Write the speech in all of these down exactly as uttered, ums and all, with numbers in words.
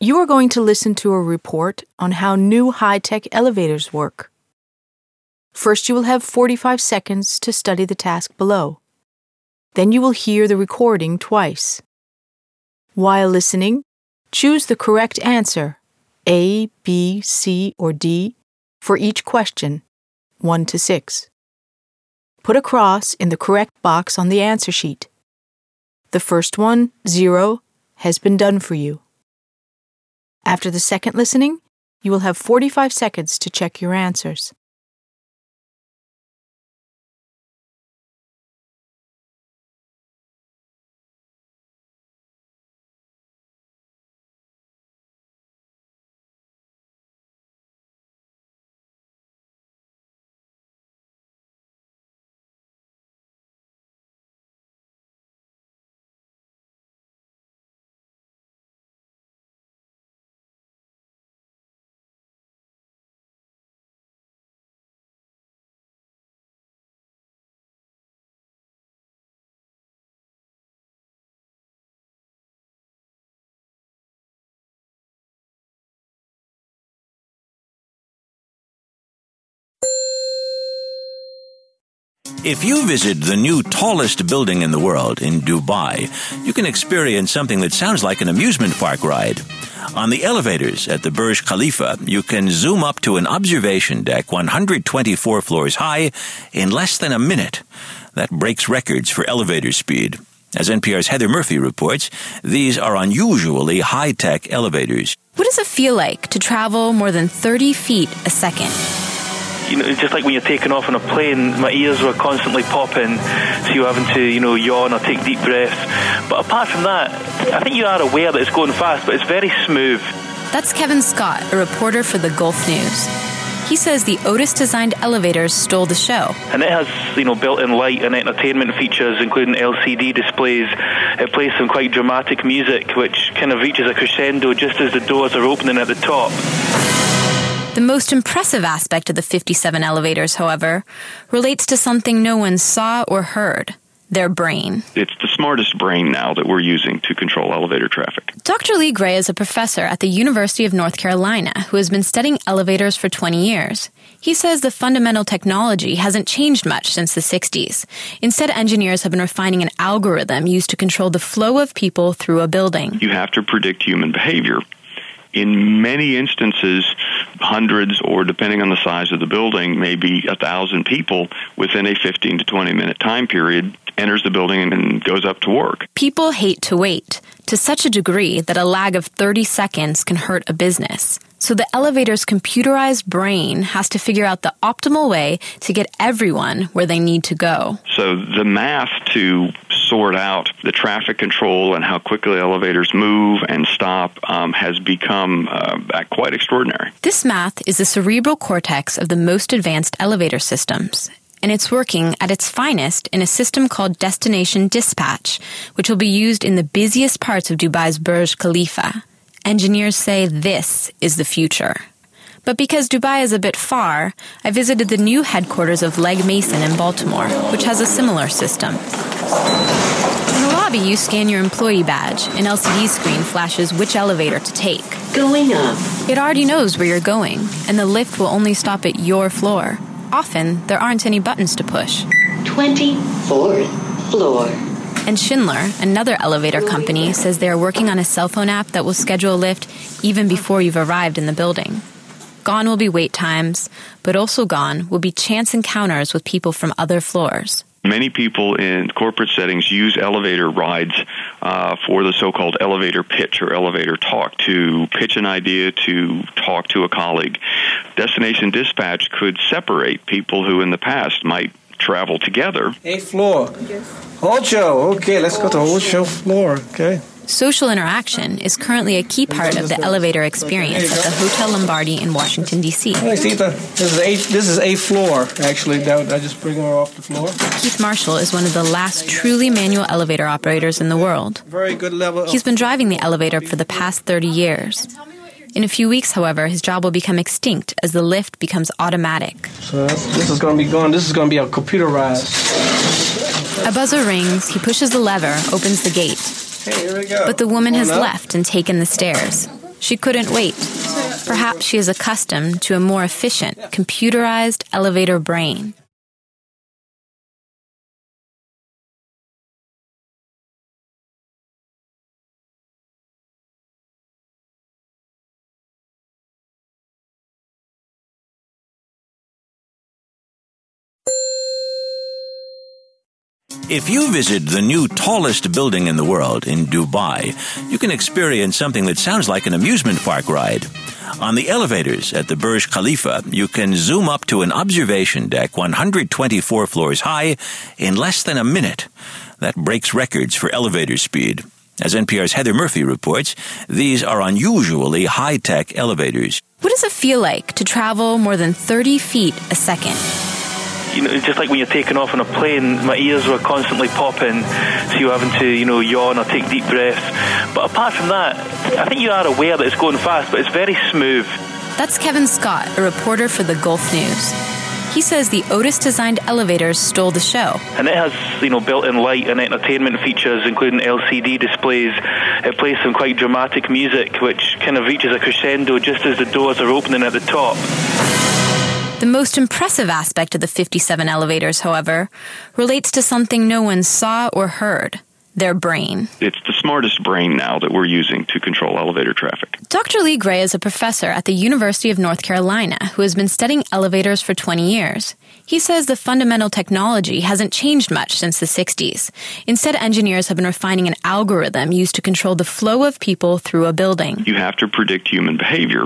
You are going to listen to a report on how new high-tech elevators work. First, you will have forty-five seconds to study the task below. Then you will hear the recording twice. While listening, choose the correct answer, A, B, C, or D, for each question, one to six. Put a cross in the correct box on the answer sheet. The first one, zero, has been done for you. After the second listening, you will have forty-five seconds to check your answers. If you visit the new tallest building in the world in Dubai, you can experience something that sounds like an amusement park ride. On the elevators at the Burj Khalifa, you can zoom up to an observation deck one hundred twenty-four floors high in less than a minute. That breaks records for elevator speed. As N P R's Heather Murphy reports, these are unusually high-tech elevators. What does it feel like to travel more than thirty feet a second? You know, just like when you're taking off on a plane, my ears were constantly popping, so you're having to, you know, yawn or take deep breaths. But apart from that, I think you are aware that it's going fast, but it's very smooth. That's Kevin Scott, a reporter for the Gulf News. He says the Otis-designed elevators stole the show. And it has, you know, built-in light and entertainment features, including L C D displays. It plays some quite dramatic music, which kind of reaches a crescendo just as the doors are opening at the top. The most impressive aspect of the fifty-seven elevators, however, relates to something no one saw or heard, their brain. It's the smartest brain now that we're using to control elevator traffic. Doctor Lee Gray is a professor at the University of North Carolina who has been studying elevators for twenty years. He says the fundamental technology hasn't changed much since the sixties. Instead, engineers have been refining an algorithm used to control the flow of people through a building. You have to predict human behavior. In many instances, hundreds, or depending on the size of the building, maybe a thousand people within a fifteen to twenty minute time period enters the building and goes up to work. People hate to wait, to such a degree that a lag of thirty seconds can hurt a business. So the elevator's computerized brain has to figure out the optimal way to get everyone where they need to go. So the math to sort out the traffic control and how quickly elevators move and stop um, has become uh, quite extraordinary. This math is the cerebral cortex of the most advanced elevator systems. And it's working at its finest in a system called Destination Dispatch, which will be used in the busiest parts of Dubai's Burj Khalifa. Engineers say this is the future. But because Dubai is a bit far, I visited the new headquarters of Legg Mason in Baltimore, which has a similar system. In the lobby, you scan your employee badge. An L C D screen flashes which elevator to take. Going up. It already knows where you're going, and the lift will only stop at your floor. Often, there aren't any buttons to push. twenty-fourth floor. And Schindler, another elevator company, says they are working on a cell phone app that will schedule a lift even before you've arrived in the building. Gone will be wait times, but also gone will be chance encounters with people from other floors. Many people in corporate settings use elevator rides uh, for the so-called elevator pitch or elevator talk, to pitch an idea, to talk to a colleague. Destination Dispatch could separate people who in the past might travel together. Eighth floor. Ocho. Okay, let's go to Ocho floor. Okay. Social interaction is currently a key part of the elevator experience at the Hotel Lombardi in Washington, D C This is eighth, this is eighth floor, actually. I just bring her off the floor. Keith Marshall is one of the last truly manual elevator operators in the world. Very good level. He's been driving the elevator for the past thirty years. In a few weeks, however, his job will become extinct as the lift becomes automatic. So this is going to be gone. This is going to be a computerized. A buzzer rings, he pushes the lever, opens the gate. Hey, here we go. But the woman has left and taken the stairs. She couldn't wait. Perhaps she is accustomed to a more efficient, computerized elevator brain. If you visit the new tallest building in the world in Dubai, you can experience something that sounds like an amusement park ride. On the elevators at the Burj Khalifa, you can zoom up to an observation deck one hundred twenty-four floors high in less than a minute. That breaks records for elevator speed. As N P R's Heather Murphy reports, these are unusually high-tech elevators. What does it feel like to travel more than thirty feet a second? You know, it's just like when you're taking off on a plane, my ears were constantly popping, so you're having to, you know, yawn or take deep breaths. But apart from that, I think you are aware that it's going fast, but it's very smooth. That's Kevin Scott, a reporter for the Gulf News. He says the Otis-designed elevators stole the show. And it has, you know, built-in light and entertainment features, including L C D displays. It plays some quite dramatic music, which kind of reaches a crescendo just as the doors are opening at the top. The most impressive aspect of the fifty-seven elevators, however, relates to something no one saw or heard: their brain. It's the smartest brain now that we're using to control elevator traffic. Doctor Lee Gray is a professor at the University of North Carolina who has been studying elevators for twenty years. He says the fundamental technology hasn't changed much since the sixties. Instead, engineers have been refining an algorithm used to control the flow of people through a building. You have to predict human behavior.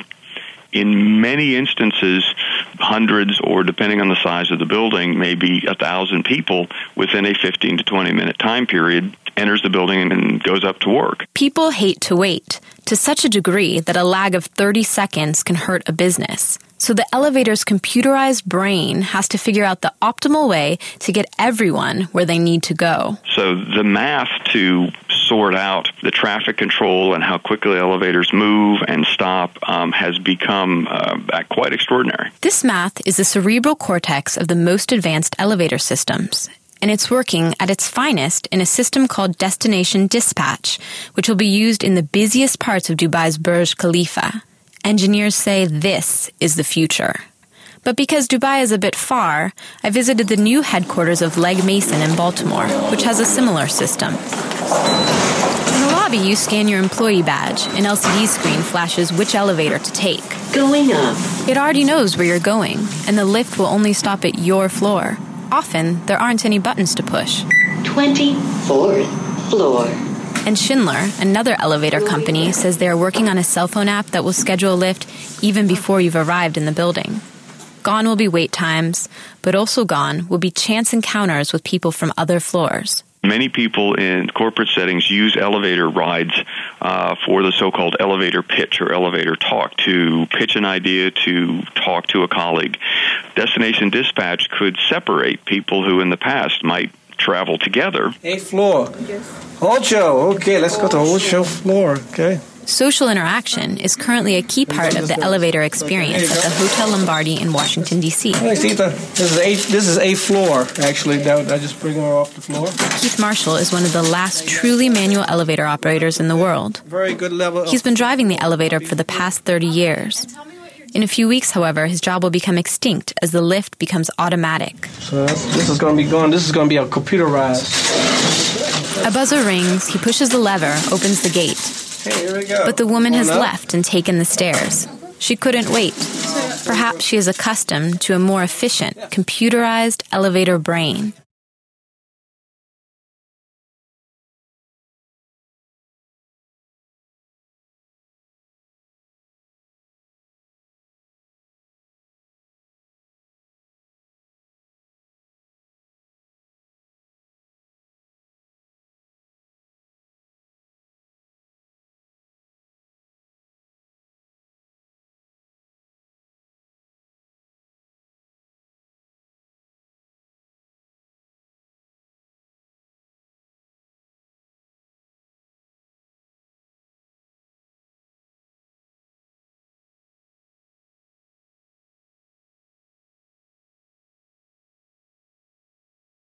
In many instances, hundreds, or depending on the size of the building, maybe a thousand people within a fifteen to twenty minute time period enters the building and goes up to work. People hate to wait, to such a degree that a lag of thirty seconds can hurt a business. So the elevator's computerized brain has to figure out the optimal way to get everyone where they need to go. So the math to sort out the traffic control and how quickly elevators move and stop um, has become uh, quite extraordinary. This math is the cerebral cortex of the most advanced elevator systems, and it's working at its finest in a system called Destination Dispatch, which will be used in the busiest parts of Dubai's Burj Khalifa. Engineers say this is the future. But because Dubai is a bit far, I visited the new headquarters of Legg Mason in Baltimore, which has a similar system. In the lobby, you scan your employee badge. An L C D screen flashes which elevator to take. Going up. It already knows where you're going, and the lift will only stop at your floor. Often, there aren't any buttons to push. twenty-fourth floor. And Schindler, another elevator company, says they are working on a cell phone app that will schedule a lift even before you've arrived in the building. Gone will be wait times, but also gone will be chance encounters with people from other floors. Many people in corporate settings use elevator rides uh, for the so-called elevator pitch or elevator talk, to pitch an idea, to talk to a colleague. Destination Dispatch could separate people who in the past might travel together. Eighth floor. Ocho. Okay, let's go to Ocho floor. Okay. Social interaction is currently a key part of the elevator experience at the Hotel Lombardi in Washington, D C. Thanks, Tita. This is eighth, this is eighth floor, actually. Now I just bring her off the floor. Keith Marshall is one of the last truly manual elevator operators in the world. Very good level. He's been driving the elevator for the past thirty years. In a few weeks, however, his job will become extinct as the lift becomes automatic. So this is going to be going, this is going to be a computerized. A buzzer rings, he pushes the lever, opens the gate. Hey, here we go. But the woman has up. left and taken the stairs. She couldn't wait. Perhaps she is accustomed to a more efficient, computerized elevator brain.